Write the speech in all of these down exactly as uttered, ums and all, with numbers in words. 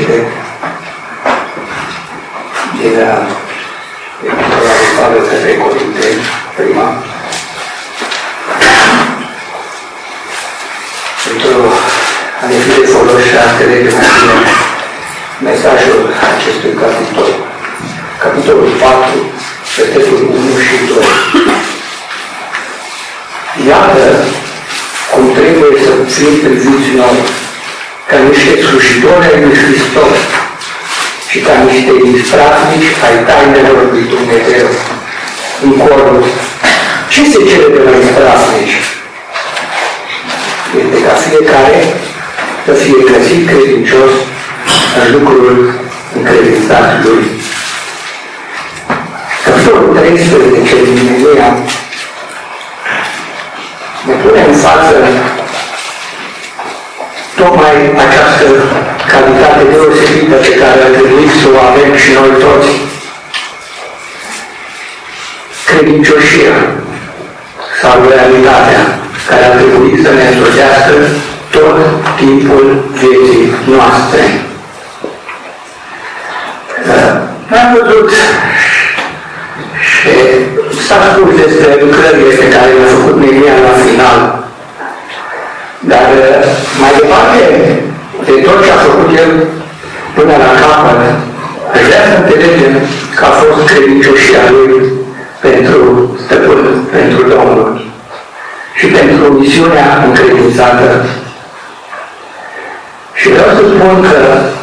citire din Epistola de Pavel către Corinteni, prima. Pentru a ne fi de folos și a înțelege mai bine mesajul acestui capitol. Capitolul patru, versetul unu și doi. Iată cum trebuie să fim priviți noi, ca niște slujitori ai lui Hristos și ca niște ispravnici ai tainelor lui Dumnezeu. În corul, ce se cere de la ispravnici? Este ca fiecare să fie găsit credincios în lucrul încredințat lui. Capitolul treisprezece din Nemia ne pune în față tocmai această calitate deosebită pe care ar trebui să o avem și noi toți. Credincioșia sau realitatea care ar trebui să ne însoțească tot timpul vieții noastre. Am văzut și s-a spus despre lucrările pe care le-a făcut Nemia la final. Dar mai departe de tot ce a făcut el până la capăt, aș vrea să înțelegem că a fost credincioșia lui pentru stăpân, pentru Domnul și pentru misiunea încredințată. Și vreau să spun că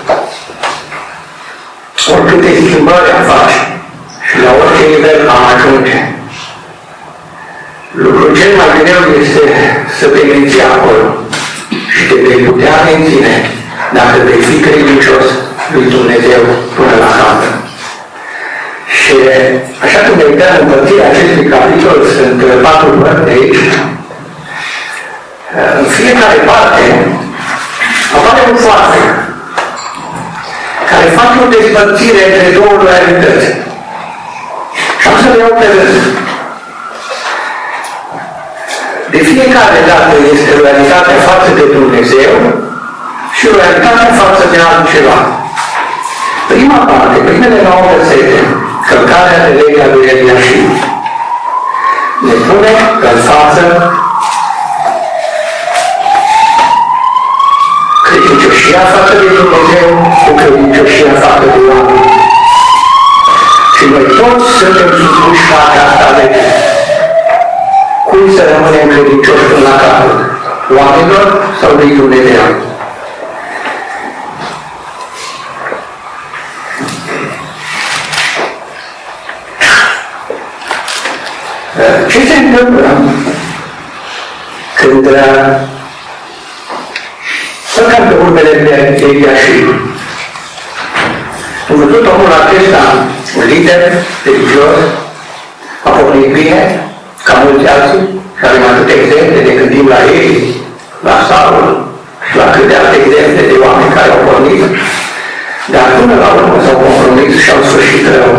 oricâte schimbări am face și la orice nivel am ajunge, lucrul cel mai greu este să te menții acolo și te vei putea menține dacă vei fi credincios lui Dumnezeu până la capăt. Și așa cum ne uităm în împărțirea acestui capitol, sunt patru părți de aici. În fiecare parte apare un foaie care face o despărțire între două realități. Și am să le iau pe rând. De fiecare dată este realitatea față de Dumnezeu și realitatea față de altceva. Prima parte, primele nouă versete, călcarea de legea lui Eliașim, ne pune în față credincioșia față de Dumnezeu cu credincioșia față de oameni. Și noi toți suntem supuși la această lege. Cum să rămânem credincioși până la capăt? Oamenilor sau lui Dumnezeu? Ce se întâmplă când stăcăm pe urmele de Eliașim? Am văzut omul acesta, un lider religios, a pornit bine, ca mulți alții, și avem atâtea exemple, ne gândim la ei, la Saul și la câte alte exemple de oameni care au pornit, dar până la urmă s-au compromis și au sfârșit rău.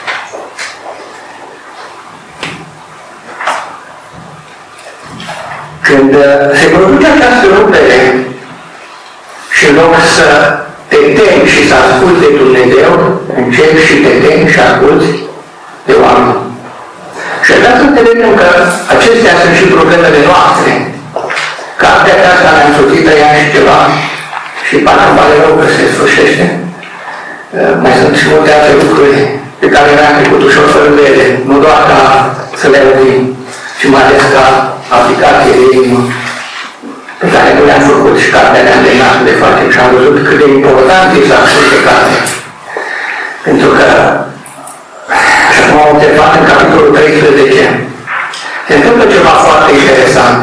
Când se produce această rupere și în loc să te temi și să asculți de Dumnezeu, începi și te temi și asculți de oameni. Și aș vrea să înțelegem că acestea sunt și problemele noastre. Cartea aceasta ne-a însoțit trei ani și ceva și parcă îmi pare rău că se sfârșește. Mai sunt și multe alte lucruri pe care le-am trecut ușor fără de ele, nu doar ca să le auzim, ci mai ales ca aplicație de inimă pe care nu le-am făcut și cartea ne-a îndemnat să le facem și am văzut cât de important e să asculte cartea. Pentru că, așa cum am observat în capitolul treisprezece, se întâmplă ceva foarte interesant.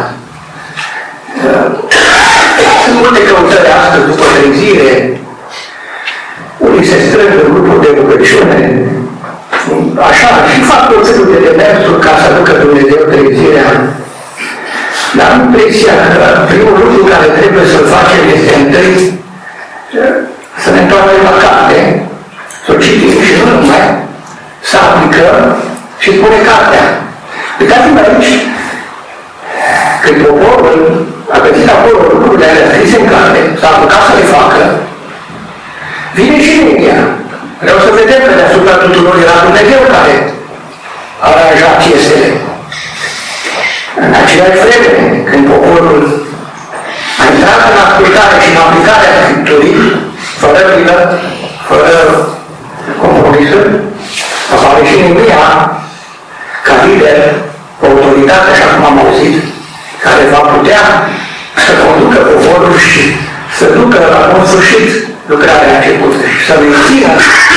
Sunt multe căutări astăzi după trezire, unii se strâng în grupuri de rugăciune, așa, și fac tot felul de demersuri ca să aducă Dumnezeu trezirea. Dar am impresia că primul lucru care trebuie să-l facem este întâi să ne întoarcem la carte, să o citim și nu numai, să aplicăm și spune cartea. Uitați-vă aici, când poporul a găsit acolo lucrurile alea scrise în carte, s-a apucat să le facă, Neemia. Vreau să vedem că deasupra tuturor era Dumnezeu care a aranjat piesele. În aceeași vreme, când poporul a intrat în ascultare și în aplicarea Scripturii, fără milă, fără compromisuri, apare și Neemia ca lider, o autoritate, așa cum am auzit, care va putea să conducă poporul și să ducă la bun sfârșit lucrarea începută și să mențină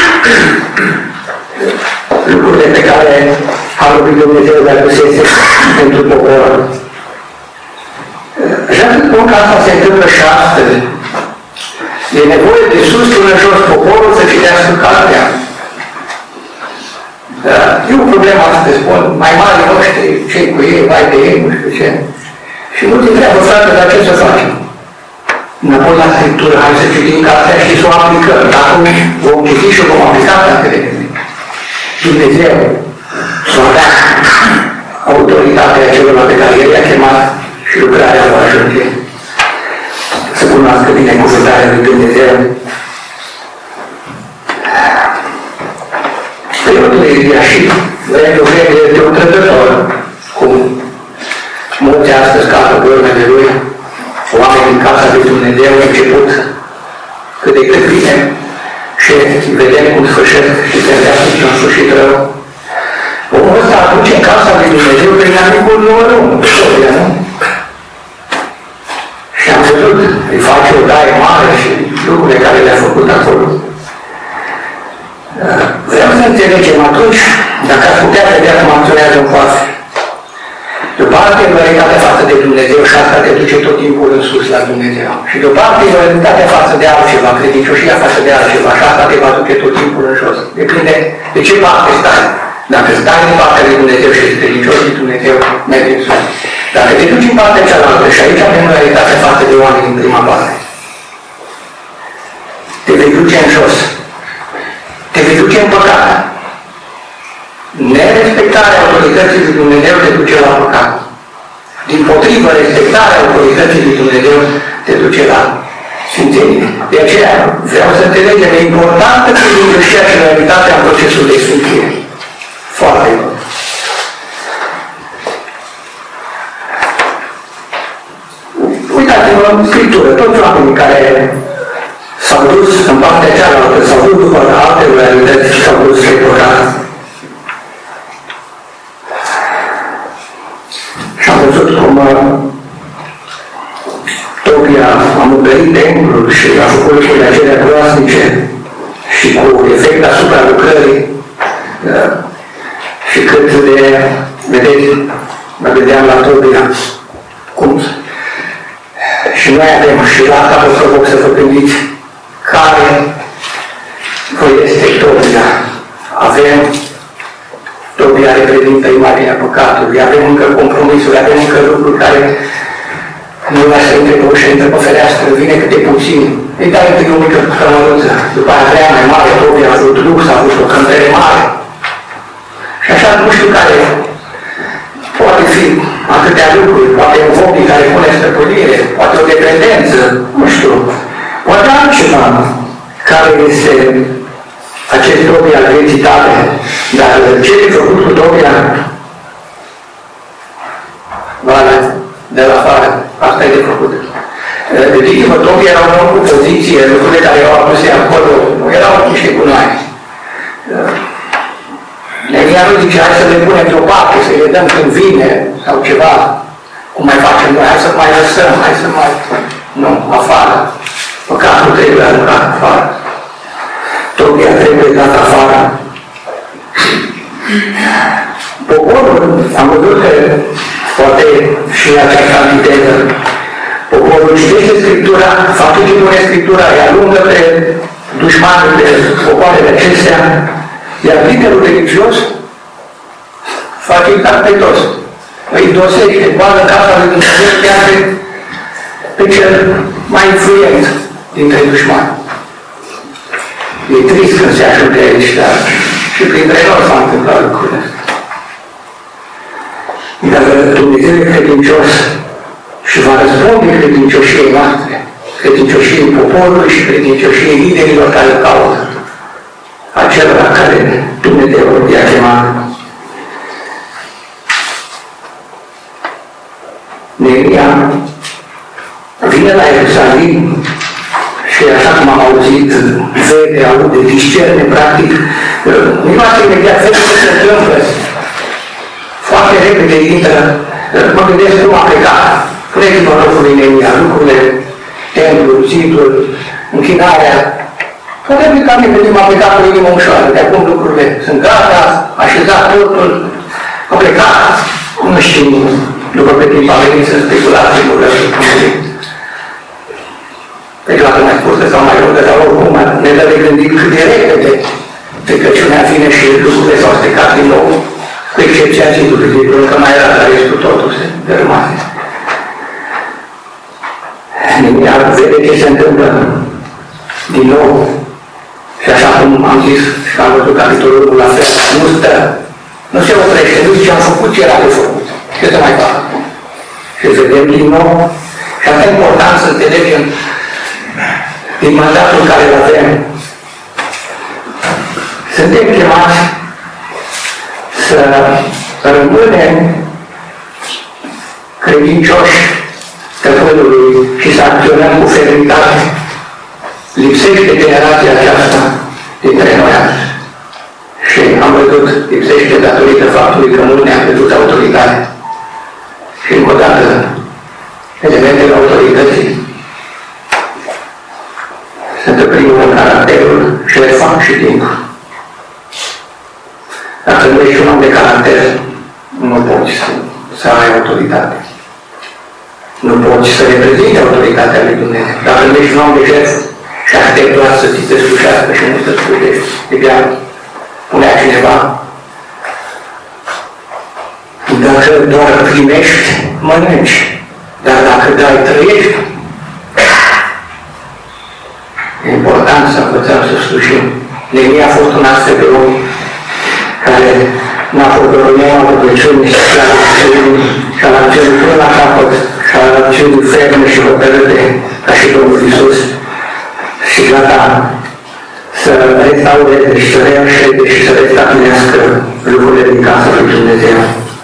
lucrurile pe care Harul lui Dumnezeu le adusese pentru popor. Așa că spun că asta se întâmplă și astăzi. E nevoie de sus până jos poporul să citească cartea. Da, e o problemă astăzi, spun, mai mari noștri, cei cu ei, vai de ei, nu știu ce. Și mulți întreabă, frate, dar ce să facem? Înapoi la Scriptură, hai să citim cartea și să o aplicăm. Dacă vom citi și o vom aplica, dacă Dumnezeu să avea autoritatea celor pe care El i-a chemat și lucrarea va ajunge să cunoască binecuvântarea lui Dumnezeu. Preotul Eliașib, vremea vreme este un trădător, cum mulți astăzi capă urmele lui, oameni din casa lui Dumnezeu au început cât de cât bine și vedem cum sfârșesc și se îndească și un sfârșit rău. Omul ăsta aduce în casa lui Dumnezeu prin amicul numărul unu, nu? Și am văzut, îi face o daie mare și lucrurile care le-a făcut acolo. Vreau să înțelegem atunci, dacă ați putea vedea cum acționează în față. De o parte, loialitatea față de Dumnezeu și asta te duce tot timpul în sus la Dumnezeu. Și de o parte, loialitatea față de altceva, credincioșia față de altceva și asta te va duce tot timpul în jos. Depinde de ce parte stai. Dacă stai în partea lui Dumnezeu și ești credincios lui Dumnezeu, mergi în sus. Dacă te duci în partea cealaltă și aici avem loialitatea față de oameni în prima parte, te vei duce în jos. Te vei duce în păcat. Nerespectarea autorității lui Dumnezeu te duce la păcat. Dimpotrivă, respectarea autorității lui Dumnezeu te duce la sfințenie. De aceea vreau să înțelegem, e importantă credincioșia și realitatea în procesul de sfințire. Foarte important. Uitați-vă în Scriptură, toți oamenii care s-au dus în partea cealaltă, s-au dus după alte realități și s-au dus spre păcat. Și am văzut cum Tobia a murdărit templul și a făcut lucrurile acelea groaznice și cu efect asupra lucrării. Și cât de, vedeți, mă vedeam la Tobia, cum? Și noi avem, și la asta vă provoc să vă gândiți, care vă este Tobia. Avem, Tobia reprezintă imaginea păcatului, avem încă compromisuri, avem încă lucruri care nu lasă intre pe ușă, intre pe fereastră, vine câte puțin. Îi dai întâi o mică cămăruță, după aia vrea mai mare, Tobia a vrut lux, a vrut o cămere mare. Și așa nu știu care poate fi atâtea lucruri, poate un hobby care pune stăpânire, poate o dependență, nu știu, poate altceva care este acest Tobia al vieții tale, dar ce ai făcut cu Tobia? Vale, de la afară, asta e de făcut. Gândiți-vă, Tobia era un om cu poziție, lucrurile care erau aduse acolo, nu erau niște gunoaie. Neemia nu zice, hai să le punem deoparte, să le dăm când vine, sau ceva, cum mai facem noi, hai să mai lăsăm, hai să mai... Nu, afară. Păcatul trebuie aruncat afară. Tobia trebuie dat afară. Poporul, am văzut că poate și această antiteză, poporul citește Scriptura, face ce pune Scriptura, îi alungă pe dușmanul de popoarele acestea, iar liderul religios face carpetos, îi dosește, bagă casa lui Dumnezeu chiar pe, pe cel mai influent dintre dușmani. E trist când se ajunge aici, dar și printre noi s-a întâmplat lucrurile astea. Dar Dumnezeu e credincios și va răspunde credincioșiei noastre, credincioșiei poporului și credincioșiei liderilor care îl caută. acela care Dumnezeu i-a chemat. Neemia vine la Ierusalim și așa cum am auzit, vede, aude, discerne, practic, nu asta imediat vede ce se întâmplă. Foarte repede intră, mă gândesc cum a plecat. Puneți-vă locul lui Neemia, lucrurile, templul, zidul, închinarea. Probabil că am gândit, m-a plecat cu inima ușoară, de acum lucrurile sunt gata, așezat totul, a plecat, nu știu, după pe timp a venit să speculați, sigur, pe clar mai scurtă sau mai lungă, dar oricum ne dă de gândit cât de repede trecăciunea vine și lucrurile s-au stricat din nou, cu excepția zidului, zidul încă mai era, dar restul totul se dărâmase. Neemia vede ce se întâmplă din nou și așa cum am zis și am văzut capitolul la fel, nu stă, nu se oprește, nu zice am făcut ce era de făcut, ce să mai fac? Și vedem din nou și asta e important să înțelegem din mandatul care îl avem. Suntem chemați să rămânem credincioși stăpânului și să acționăm cu fermitate. Lipsește generația aceasta dintre noi azi. Și am văzut, lipsește datorită faptului că mult ne-a pierdut autoritate. Și încă o dată, elementele autorității sunt primul în caracterul și le fac și timpul. Dacă nu ești un om de caracter, nu poți să, să ai autoritate. Nu poți să reprezinti autoritatea lui Dumnezeu. Dacă nu ești un om de jertfă și aștept doar să ți se slușească și nu să slujești, e bine, punea cineva. Dacă doar primești, mănânci. Dar dacă dai, trăiești. E important să învățăm să slujim. Neemia a fost un astfel de om care n-a fost doar un om al rugăciunii și al acțiunii și al acțiunii până la capăt și al acțiunii ferme și hotărâte ca și Domnul Iisus și gata să restaureze și să reînșeze și să restabilească lucrurile din casa lui Dumnezeu.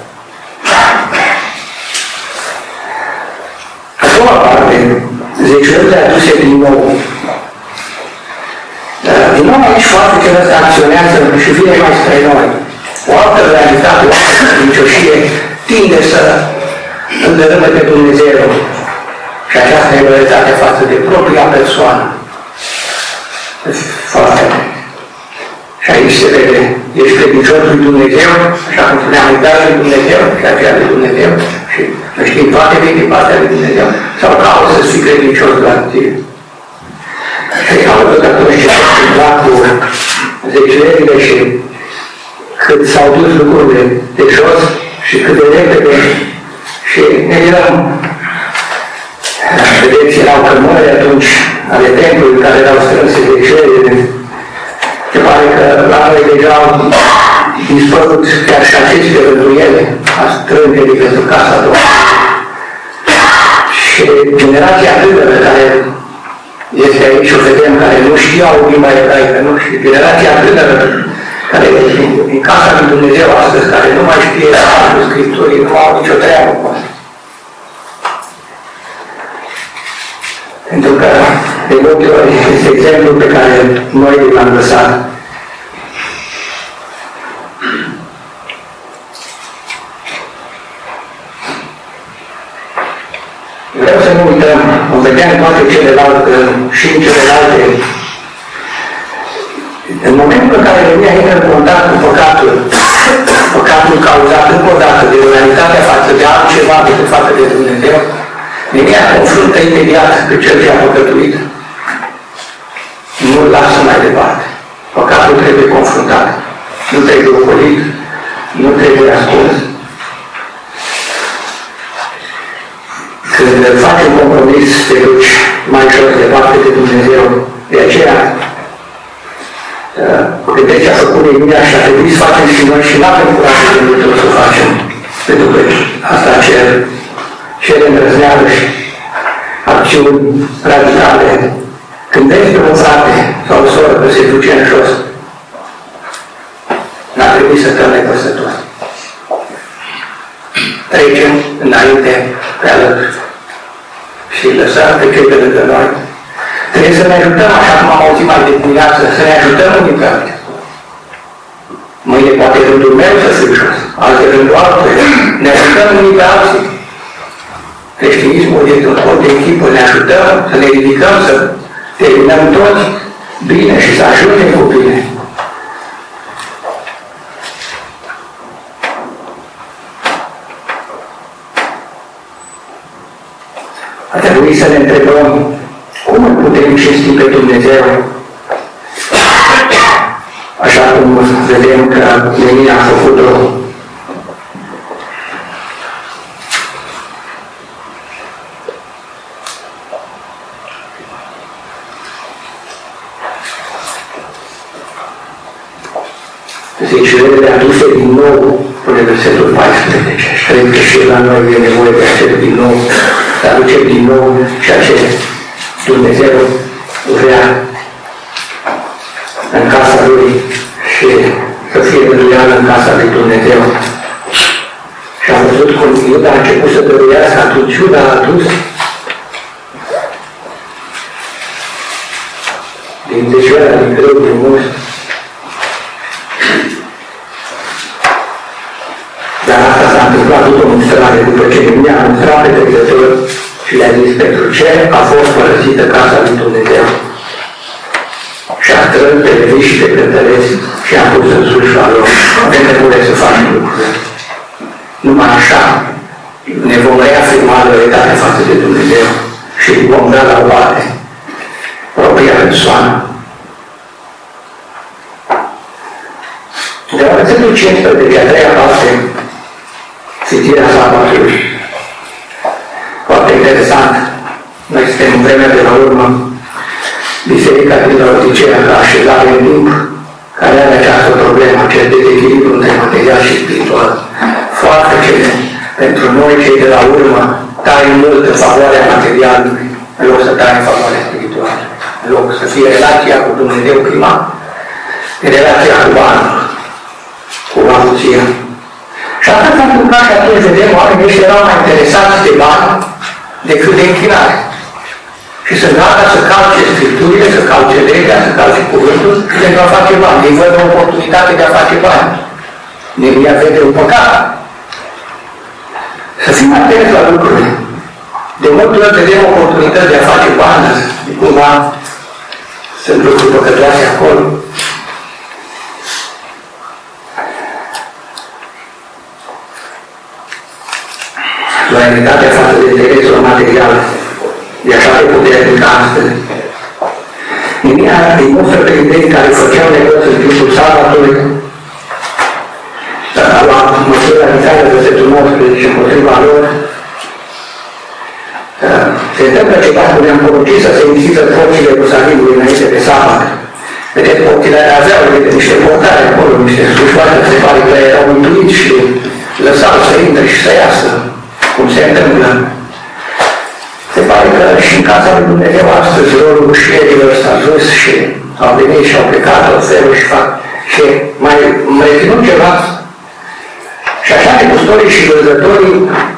A doua parte, zeciurile aduse din nou. Din nou aici foarte că ăsta acționează și vine mai spre noi. O altă realitate, o altă credincioșie tinde să îndărâme pe Dumnezeu. Și aceasta e loialitatea față de propria persoană. Foarte. Și aici se vede, ești credincios lui Dumnezeu, așa cum spuneam, îi dai lui Dumnezeu și aceea lui Dumnezeu și nu știi toate vii din partea lui Dumnezeu sau cauți să fii credincios doar tine. Și am văzut atunci ce s-a întâmplat cu zeciuielile și cât s-au dus lucrurile de jos și cât de repede și ne eram, vedeți, erau cărmări atunci ale templului care erau strânse zeciuielile. Se pare că la noi deja au dispărut chiar și aceste rânduiele a strângerii pentru casa Domnului. Și generația tânără care este aici, o vedem, care nu știau limba ebraică, nu știu, generația tânără, care din, din casa lui Dumnezeu astăzi, care nu mai știe cu Scripturii, nu au nicio treabă cu asta. Pentru că, de multe ori, este exemplul pe care noi l-am lăsat. Vreau să nu uităm, o vedem toate celelalte și în celelalte. În momentul în care Neemia intră în contact cu păcatul, păcatul cauzat încă o dată de realitatea față de altceva decât față de Dumnezeu, Neemia confruntă imediat pe cel ce a păcătuit. Nu-l lasă mai departe. Păcatul trebuie confruntat. Nu trebuie ocolit, nu trebuie ascuns. Când faci un compromis, te duci mai jos departe de Dumnezeu. De aceea, vedeți, a făcut Neemia și a trebuit să facem și noi și n-avem curajul de multe ori să o facem. Pentru că asta cer, cer îndrăzneală și acțiuni radicale. Când vezi pe un frate sau o soră că se duce în jos, trebui să stăm nepăsători. Trecem înainte pe alături și lăsăm pe cei pe lângă noi. Trebuie să ne ajutăm, așa cum am auzit mai de dimineață, să ne ajutăm unii pe alții. Mâine poate rândul meu să fiu jos, alte rândul altuia. Ne ajutăm unii pe alții. Creștinismul este un sport de echipă, ne ajutăm să ne ridicăm, să terminăm toți bine și să ajungem cu bine. Ar trebui să ne întrebăm cum îl putem cinsti pe Dumnezeu, așa cum vedem că Lenin a făcut-o. Zicele aduse din nou, până versetul paisprezece. Și cred că și la noi e nevoie de acel din nou, să aducem din nou ceea ce Dumnezeu vrea în casa Lui și să fie rânduială în casa Lui Dumnezeu. Și am văzut cum Iuda a început să dăruiască, atunci Iuda a adus din deșoara, din greu, din must. Dar asta s-a întâmplat după mustrare, după ce Dumnezeu a mustrat pe trecător și le-a zis pentru ce a fost părăsită casa lui Dumnezeu. Și a strâns pe levi și pe cântăreți și a pus în slujba lor. Avem nevoie să facem lucrurile. Numai așa ne vom reafirma loialitatea față de Dumnezeu și vom da la oare propria persoană. De la versetul cincisprezece, a treia parte, citirea sabatului. Foarte interesant. Noi suntem în vremea de la urmă. Biserica din Laodicea, la așezare în timp, care are această problemă, acest dezechilibru între material și spiritual. Foarte cele, pentru noi, cei de la urmă, taie mult în favoarea materialului, în loc să taie în favoarea spirituală. În loc să fie relația cu Dumnezeu prima, relația cu banul, cu avuția. Și asta s-a întâmplat și atunci vedem oamenii ăștia erau mai interesați de bani decât de închinare. Și să gata să calce Scripturile, să calce legea, să calce cuvântul pentru a face bani. Ei văd o oportunitate de a face bani. Nemia vede un păcat. Să fim atenți la lucruri. De multe ori vedem oportunități de a face bani, cumva sunt lucruri păcătoase acolo. Loialitatea față de interesul material e așa de puternică astăzi. Nemia îi mustră pe idei care făceau negoți în timpul sabatului, a luat măsura vitală de versetul nouăsprezece împotriva lor. Se întâmplă ceva cum ne-am poruncit să se închidă porțile Ierusalimului înainte de sabat. Vedeți, porțile aveau niște portare acolo, niște slușoare, se pare că erau intuiți și lăsau să intre și să iasă, cum se întâmplă. Se pare că și în casa lui Dumnezeu astăzi rolul ușierilor s-a dus și au venit și au plecat la felul și fac. Și mai reținut ceva. Și așa negustorii și vânzătorii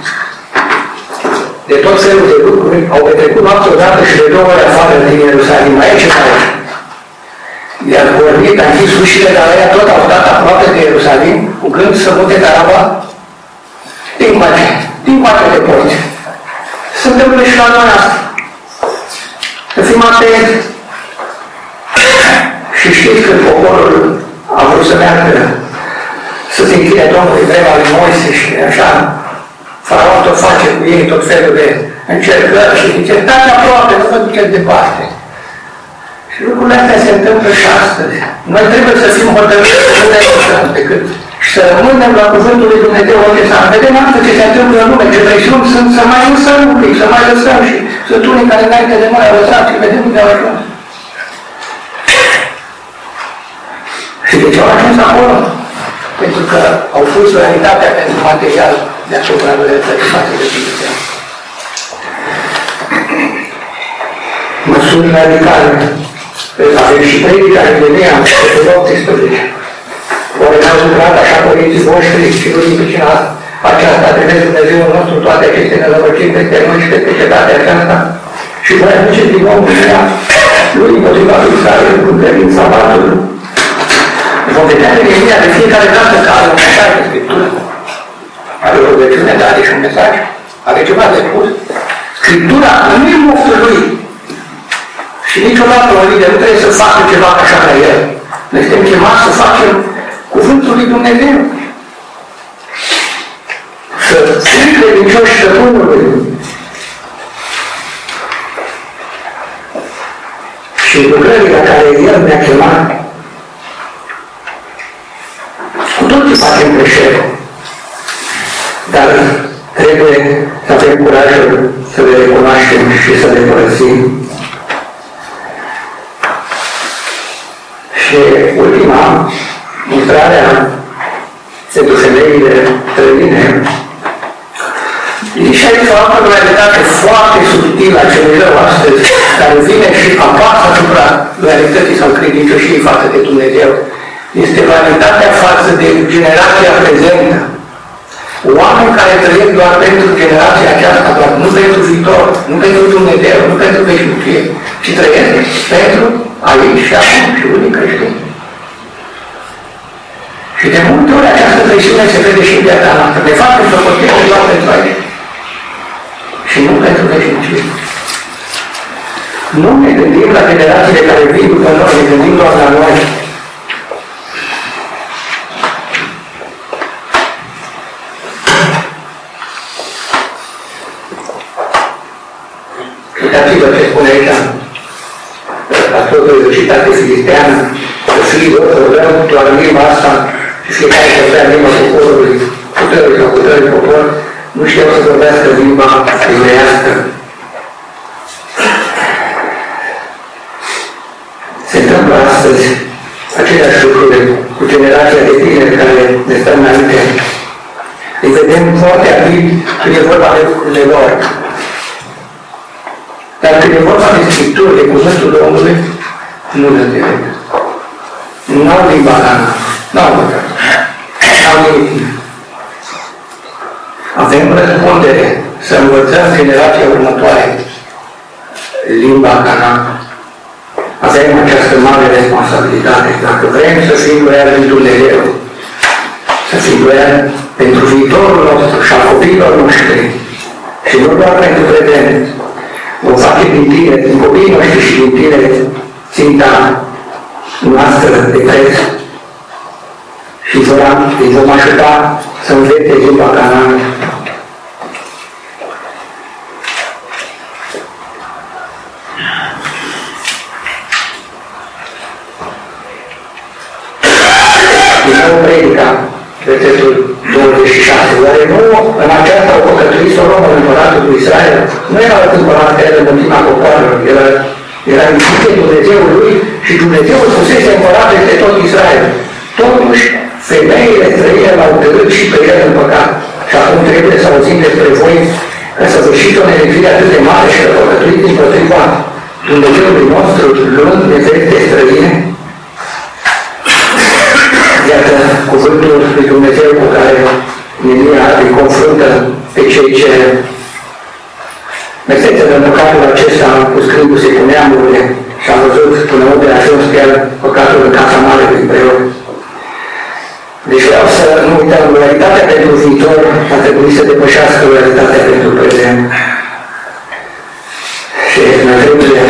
de tot felul de lucruri au petrecut noaptea odată și de două ori afară din Ierusalim, aici și aici. I-a vorbit, a închis ușile, dar aia tot au stat aproape de Ierusalim, cu gând să mute taraba din coace, din coace de porți. Se întâmplă și la noi asta. Să fim atenți. Și știți când poporul a vrut să meargă, să se închide Domnului vremea lui Moise și așa, Faraon tot face cu ei tot felul de încercări și zice, dați aproape, nu vă duceți departe. Și lucrurile astea se întâmplă și astăzi. Noi trebuie să fim hotărâți să nu ne lăsăm decât și să rămânem la cuvântul lui Dumnezeu orice să vedem astăzi ce se întâmplă în lume, ce presiuni sunt, să mai lăsăm un pic, să mai lăsăm și sunt unii care înainte de noi au lăsat și vedem unde au ajuns. Și de ce au ajuns acolo? Pentru că au pus realitatea pentru material deasupra realității față de Dumnezeu. Măsuri radicale. Avem și predica în Nemia, pe optsprezece. Ori văzut că așa părinții voștri și nu din pricina aceasta trebuie Dumnezeul nostru toate aceste nălăvăciri peste noi și peste cetatea aceasta și voi aduce din nou mânia lui împotriva lui Israel cu credința sabatului. Vom vedea de Ieremia de fiecare dată că are un mesaj de Scriptură. Are o rugăciune, dar are și un mesaj. Are ceva de spus. Scriptura nu e moftul lui. Și niciodată un lider nu trebuie să facă ceva așa ca el. Noi suntem chemați să facem cuvântul lui Dumnezeu. Să fim credincioși stăpânului. Și lucrările la care el ne-a chemat, cu toții facem greșeli. Dar trebuie să avem curajul să le recunoaștem și să le părăsim. Și ultima intrarea pentru femeile străine e și aici o altă realitate foarte subtilă a celui rău astăzi, care vine și apasă asupra realității sau credincioșii față de Dumnezeu. Este realitatea față de generația prezentă. Oameni care trăiesc doar pentru generația aceasta, doar nu pentru viitor, nu pentru Dumnezeu, nu pentru veșnicie, ci trăiesc pentru aici și acum și unii creștini. Și de multe ori această presiune se vede și în viața noastră. De fapt, să costea doar pentru aici. Și nu pentru veșnicie. Nu ne gândim la generațiile care vin după noi, ne gândim doar la noi. Uitați-vă ce spune aici, pastorul de citate filisteană, să fii lor, să vreau doar limba asta și fiecare să vrea limba poporului, puterii sau puterii popor, nu știu să vorbească limba evreiască. Se întâmplă astăzi aceleași lucruri cu generația de tineri care ne stă înainte. Îi vedem foarte abil când e vorba de lucrurile lor. Dar când e vorba de Scripturi, de cuvântul Domnului, nu le înțeleg. N-au limba cană, n-au măcar, n-au nimic. Avem răspundere să învățăm generația următoare limba cană. Avem această mare responsabilitate. Dacă vrem să fim loiali lui Dumnezeu, să fim loiali pentru viitorul nostru și al copiilor noștri, și nu doar pentru prezent, vom face din tine, din copiii noștri și din tine, ținta noastră de preț și îi vom ajuta să învețe limba canană. Din nou predica, versetul douăzeci și șase. Oare nu în aceasta au păcătuit Solomon, împăratul lui Israel? Nu era alt împărat care era mulțimea popoarelor, era, era iubit Dumnezeul lui și Dumnezeul fusese împărat peste tot Israel. Totuși, femeile străine l-au târât și pe el în păcat. Și acum trebuie să auzim despre voi că să vârșiți o nelegire atât de mare și că păcătuiți împotriva Dumnezeului nostru, luând de velte străine. Iată cuvântul lui Dumnezeu cu care Nemia îi confruntă pe cei ce mesețe în păcatul acesta uscându-se cu neamurile și am văzut până unde a ajuns chiar păcatul în casa mare prin preot. Deci vreau să nu uităm, realitatea pentru viitor a trebuit să depășească realitatea pentru prezent. Și noi trebuie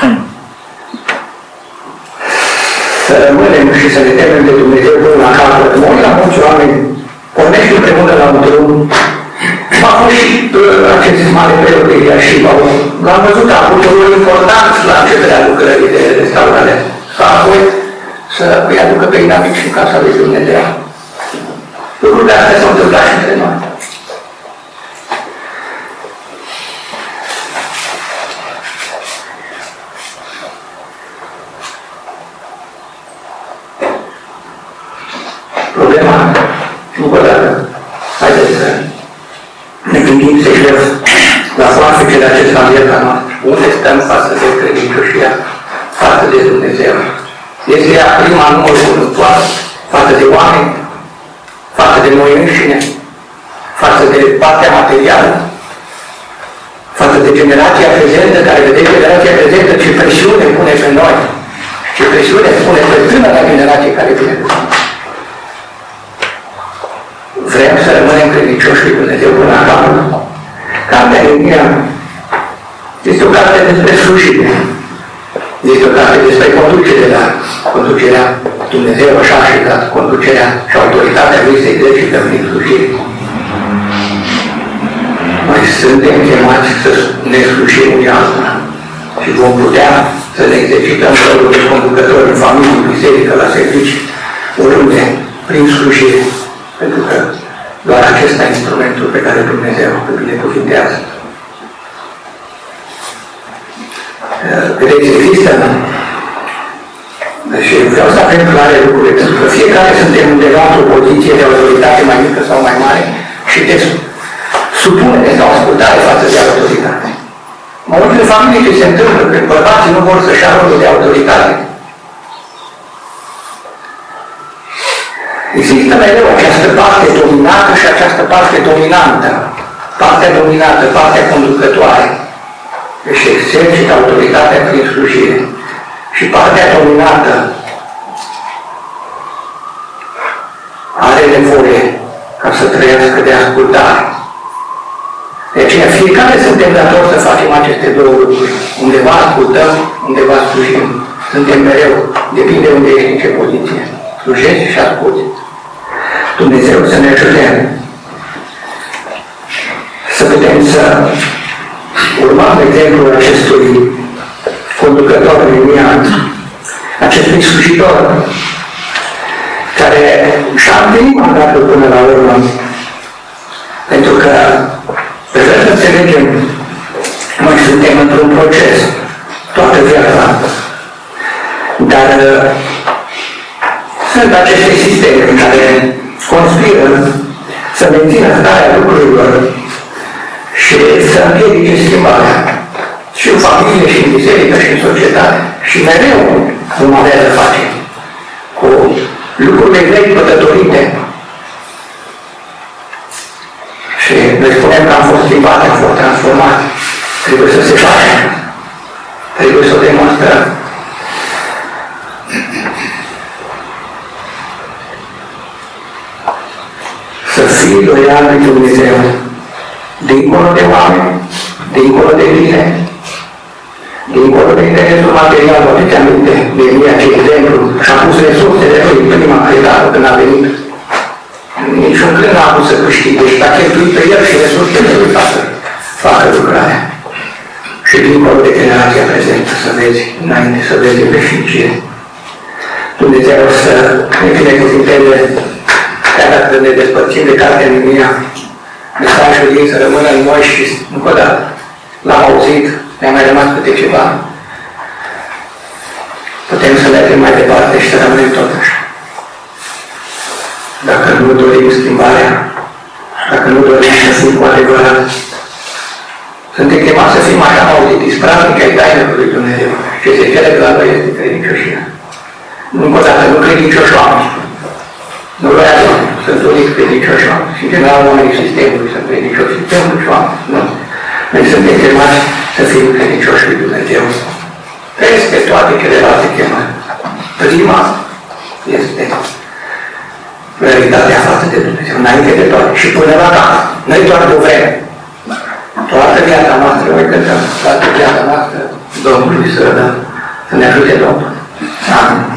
să rămânem și să ne temem de Dumnezeu până la capăt. Mă uit la mulți oameni, pornești împreună la un drum, m-a fost și acest mare preot de Iașiba. L-am văzut că a avut un rol important la începerea lucrării de restaurare. Să apoi să îi aducă pe inamici în casa lui Dumnezeu. Lucrurile astea s-au întâmplat și între noi. Problema, încă o dată, haideți să ne gândim serios la foarfecele acesta în viața noastră. Unde stăm față de credincioșia, față de Dumnezeu? Este ea prima numărul unu față de oameni față de noi înșine, față de partea materială, față de generația prezentă, care vedeți generația prezentă ce presiune pune pe noi, ce presiune pune pe tânăra generație care vine după noi. Vrem să rămânem credincioși lui Dumnezeu până la capăt. Cartea Ieremia este o carte despre slujire. Este o carte despre conducere, dar conducerea Dumnezeu așa și dat conducerea și autoritatea Lui se exercită prin slujire. Noi suntem chemați să ne slujim unii altora și vom putea să ne exercităm rolul de conducător în familie, în biserică, la servici, oriunde, prin slujire. Pentru că doar acesta e instrumentul pe care Dumnezeu îl binecuvintează. Vedeți, există și vreau să avem clare lucrurile, pentru că fiecare suntem undeva într-o poziție de autoritate mai mică sau mai mare și de supunere sau ascultare față de autoritate. Mă uit în familie ce se întâmplă când bărbații nu vor să-și ia rolul de autoritate. Există mereu această parte dominată și această parte dominantă. Partea dominantă, partea conducătoare, își exercită autoritatea prin slujire. Și partea dominantă are nevoie ca să trăiască de ascultare. De aceea fiecare suntem datori să facem aceste două lucruri. Undeva ascultăm, undeva slujim. Suntem mereu, depinde unde ești, în ce poziție. Slujești și asculti. Dumnezeu să ne ajute să putem să urmăm exemplul acestui conducător liniat, acestui slujitor, care și-a împlinit mandatul până la urmă. Pentru că trebuie să înțelegem, noi suntem într-un proces toată viața, dar sunt aceste sisteme care conspiră să mențină starea lucrurilor și să împiedice schimbarea. Și în familie, și în biserică, și în societate. Și mereu vom avea de face cu lucrurile vechi pătătorite. Și noi spunem că am fost schimbate, am fost transformate. Trebuie să se facă. Trebuie să o demonstrăm. Să fii loial lui Dumnezeu, dincolo de oameni, dincolo de tine, dincolo de interesul material. Vă aduceți aminte de Ieremia, ce exemplu, și-a pus resursele lui prima etapă când a venit. Niciun când n-a pus să câștige și a cheltuit pe el și resursele lui ca să facă lucrarea. Și dincolo de generația prezentă, să vezi, înainte să vezi în veșnicie. Dumnezeu să ne binecuvinteze. Chiar dacă ne despărțim de cartea Ieremia, mesajul ei să rămână în noi și, încă o dată, l-am auzit, ne-a mai rămas câte ceva. Putem să mergem mai departe și să rămânem tot așa. Dacă nu dorim schimbarea, dacă nu dorim să fim cu adevărat, suntem chemați să fim așa auziți, praznic ai taină lui Dumnezeu. Ce se cere de la noi este credincioșia. Încă o dată, nu credincioși oameni. Nu vrea oameni, sunt unii credincioși oameni. Și în general oamenii sistemului sunt credincioși, sistemul și oameni. Nu. Noi suntem chemați să fim credincioși lui Dumnezeu. Peste toate celelalte chemări. Prima este realitatea față de Dumnezeu, înainte de toate și până la capăt. Noi doar de vreme. Toată viața noastră, noi cântăm, toată viața noastră, Domnului să dăm, să ne ajute Domnul. Amin.